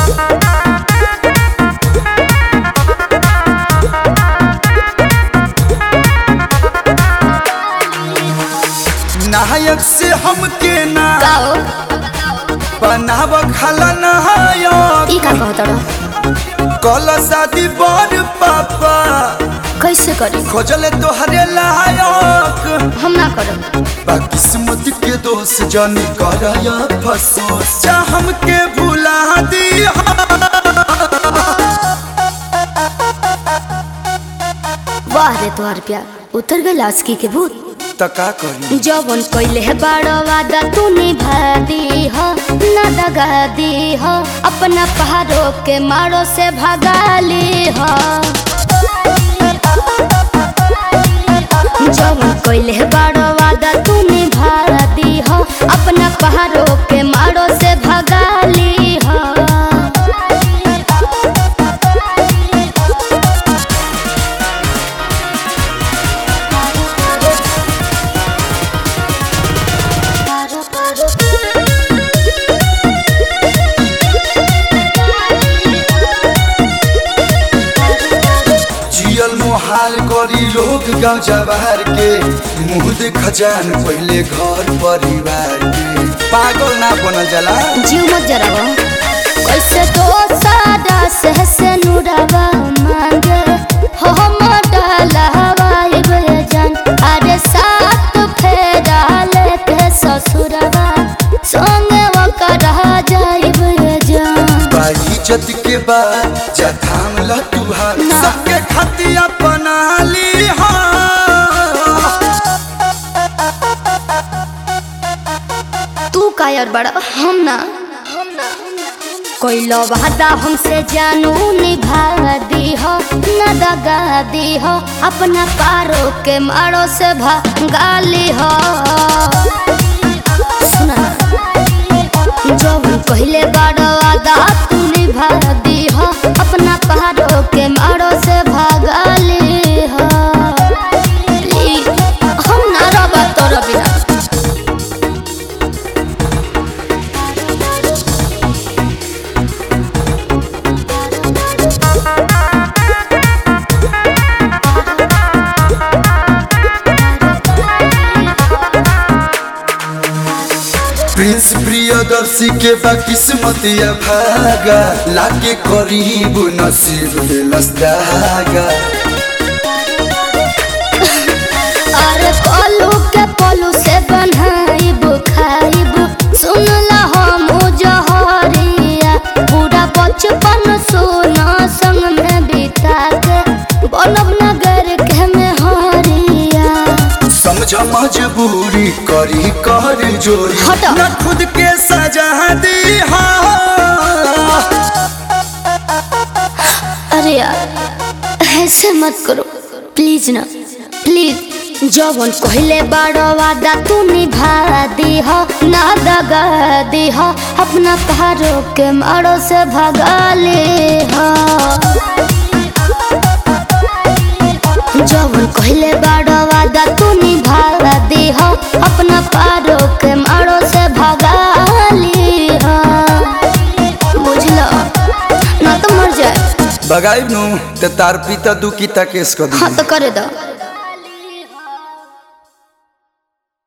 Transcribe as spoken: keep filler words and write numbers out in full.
नायक से हमके ना बनाव खाला नायक ई का कहत रह कल शादी बर पापा कैसे करी खोजले तोहरे लायक हम ना करब बा किस्मत के दोष जानी करया फसोस जा हमके भुला दी वाह रे तोहर प्यार उतर गइल आशिकी के भूत त का करी जवन कइले है बड़ा वादा तू निभा दी हो ना दगा दी हो अपना पहाड़ों के मारो से भगा ली हो जवन कइले है बड़ा वादा तू निभा दी हो अपना पहाड़ों के मारो से भगा ली हो मोहाल करी लोग गाँव जवार के मुँह देख जान पहले घर परिवार के पागल ना बनल जाला जीव मत जरावा कैसे तो सादा से से नुरावा मांगे हो हम डाला हवाई बेजान अरे साथ फेरा लेके ससुरवा संगे वो करा जाई बेजान बाई इज्जत के बाद जा थाम ला तुहार सबके खातिर अपना ली हा तू कायर बड़ा हम ना कोई लो वादा हमसे जानू निभा दी हो न दगा दी हो अपना पारो के मारो से भगा ली हो सुना जब पहले बड़ा वादा तू निभा दी हो अपना पारो के मारो से भगा ली हो हम ना रबा तोरा बिना प्रिंस प्रियदर्शी के बा किस्मत या भागा लागे करीब नसीब दिलस दागा अरे पलू के पलू से बनाइब खाइब सुन ला हम जहरिया पूरा बचपन सोना संग में बिता के बनब नगर के में हरिया समझ मजबूरी करी कर जोरी हटा। न खुद के सजा दी हा अरे यार ऐसे मत करो प्लीज ना प्लीज जवन कहले बड़ा वादा तू निभा दी हो ना दगा दी हो अपना पहाड़ों के मारो से भगा ले हो जवन कहले बड़ा वादा तू निभा दी हो अपना पहाड़ों के मारो से भगा ली हो बुझलो ना तो मर जाए बगाइब नु ते तार पिता दुखी तकेस कर दी हाँ तो करे दो